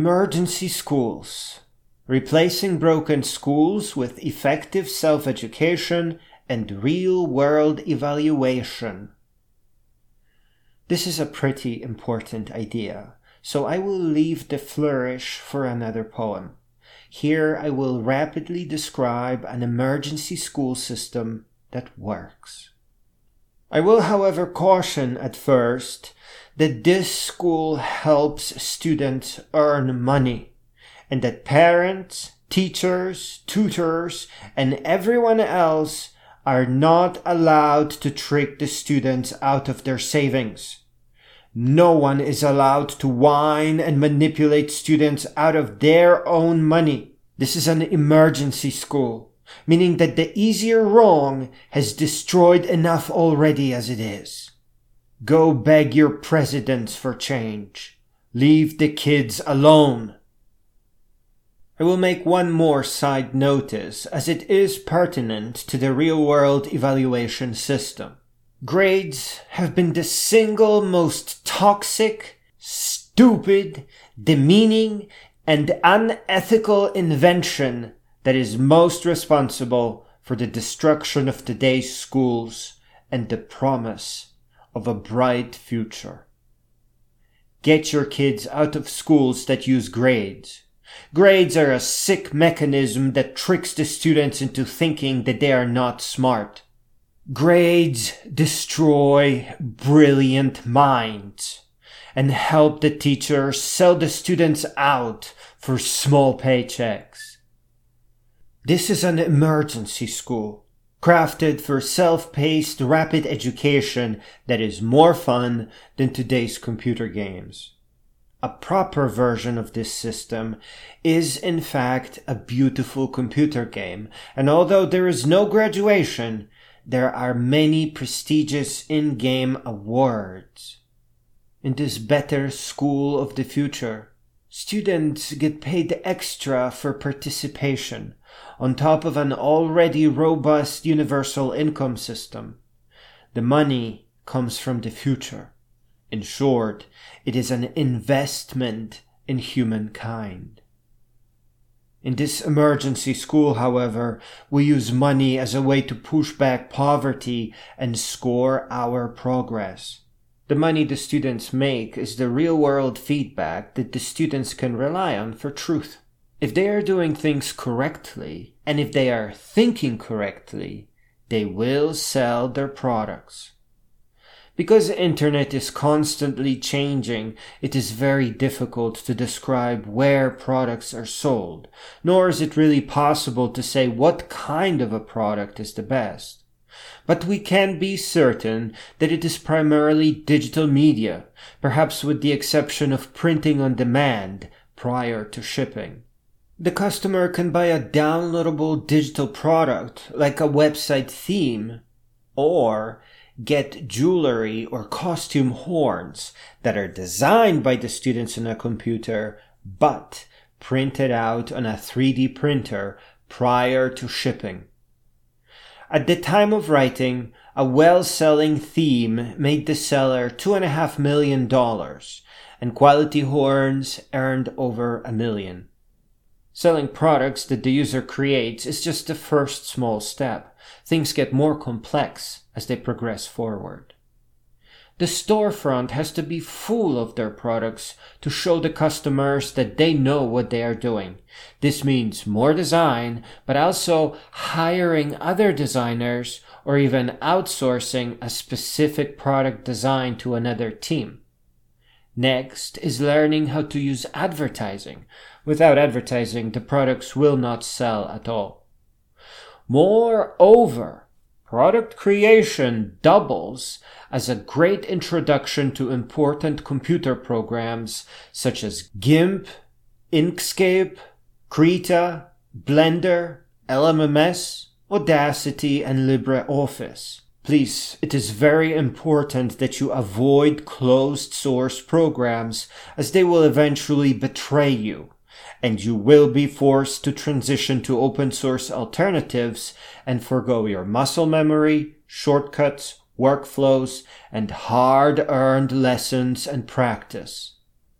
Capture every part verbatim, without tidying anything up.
Emergency schools. Replacing broken schools with effective self-education and real-world evaluation. This is a pretty important idea, so I will leave the flourish for another poem. Here I will rapidly describe an emergency school system that works. I will, however, caution at first that this school helps students earn money, and that parents, teachers, tutors, and everyone else are not allowed to trick the students out of their savings. No one is allowed to whine and manipulate students out of their own money. This is an emergency school, meaning that the easier wrong has destroyed enough already as it is. Go beg your presidents for change. Leave the kids alone. I will make one more side notice, as it is pertinent to the real-world evaluation system. Grades have been the single most toxic, stupid, demeaning, and unethical invention that is most responsible for the destruction of today's schools and the promise of a bright future. Get your kids out of schools that use grades. Grades are a sick mechanism that tricks the students into thinking that they are not smart. Grades destroy brilliant minds and help the teachers sell the students out for small paychecks. This is an emergency school, crafted for self-paced rapid education that is more fun than today's computer games. A proper version of this system is in fact a beautiful computer game, and although there is no graduation, there are many prestigious in-game awards. In this better school of the future, students get paid extra for participation, on top of an already robust universal income system. The money comes from the future. In short, it is an investment in humankind. In this emergency school, however, we use money as a way to push back poverty and score our progress. The money the students make is the real-world feedback that the students can rely on for truth. If they are doing things correctly, and if they are thinking correctly, they will sell their products. Because the internet is constantly changing, it is very difficult to describe where products are sold, nor is it really possible to say what kind of a product is the best. But we can be certain that it is primarily digital media, perhaps with the exception of printing on demand prior to shipping. The customer can buy a downloadable digital product like a website theme, or get jewelry or costume horns that are designed by the students on a computer but printed out on a three D printer prior to shipping. At the time of writing, a well-selling theme made the seller two and a half million dollars, and quality horns earned over a million. Selling products that the user creates is just the first small step. Things get more complex as they progress forward. The storefront has to be full of their products to show the customers that they know what they are doing. This means more design, but also hiring other designers or even outsourcing a specific product design to another team. Next is learning how to use advertising. Without advertising, the products will not sell at all. Moreover, product creation doubles as a great introduction to important computer programs such as GIMP, Inkscape, Krita, Blender, L M M S, Audacity, and LibreOffice. Please, it is very important that you avoid closed source programs as they will eventually betray you, and you will be forced to transition to open source alternatives and forgo your muscle memory, shortcuts, workflows, and hard-earned lessons and practice.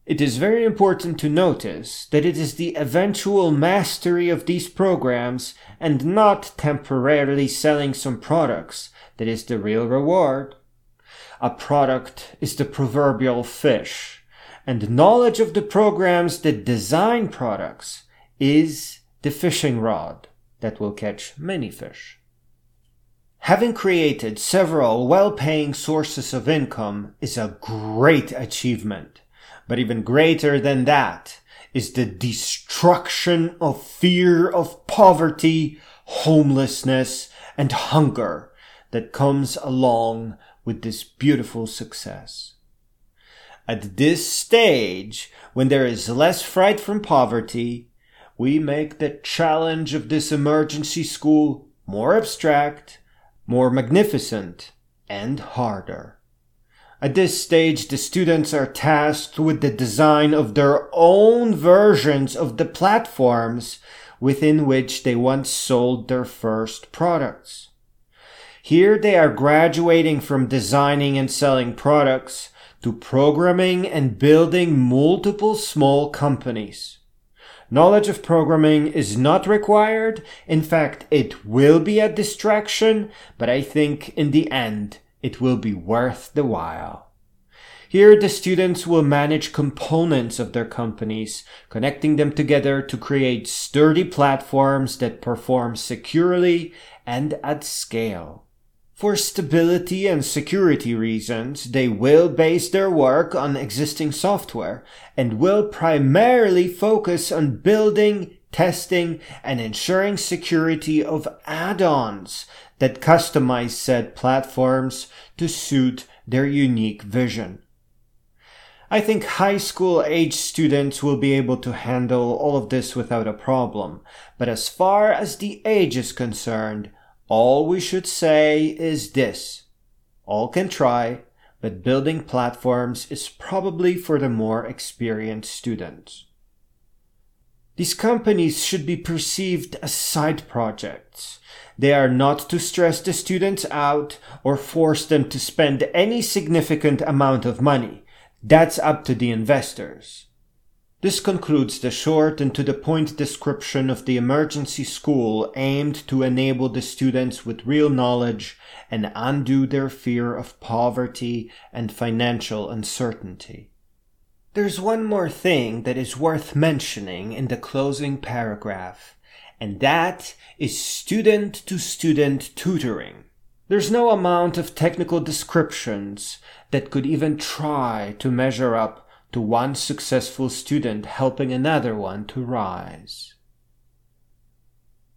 It is very important to notice that it is the eventual mastery of these programs and not temporarily selling some products that is the real reward. A product is the proverbial fish, and knowledge of the programs that design products is the fishing rod that will catch many fish. Having created several well-paying sources of income is a great achievement, but even greater than that is the destruction of fear of poverty, homelessness, and hunger that comes along with this beautiful success. At this stage, when there is less fright from poverty, we make the challenge of this emergency school more abstract, more magnificent, and harder. At this stage, the students are tasked with the design of their own versions of the platforms within which they once sold their first products. Here they are graduating from designing and selling products to programming and building multiple small companies. Knowledge of programming is not required. In fact, it will be a distraction, but I think in the end, it will be worth the while. Here, the students will manage components of their companies, connecting them together to create sturdy platforms that perform securely and at scale. For stability and security reasons, they will base their work on existing software and will primarily focus on building, testing, and ensuring security of add-ons that customize said platforms to suit their unique vision. I think high school age students will be able to handle all of this without a problem, but as far as the age is concerned, all we should say is this: all can try, but building platforms is probably for the more experienced students. These companies should be perceived as side projects. They are not to stress the students out or force them to spend any significant amount of money. That's up to the investors. This concludes the short and to the point description of the emergency school aimed to enable the students with real knowledge and undo their fear of poverty and financial uncertainty. There's one more thing that is worth mentioning in the closing paragraph, and that is student-to-student tutoring. There's no amount of technical descriptions that could even try to measure up to one successful student helping another one to rise.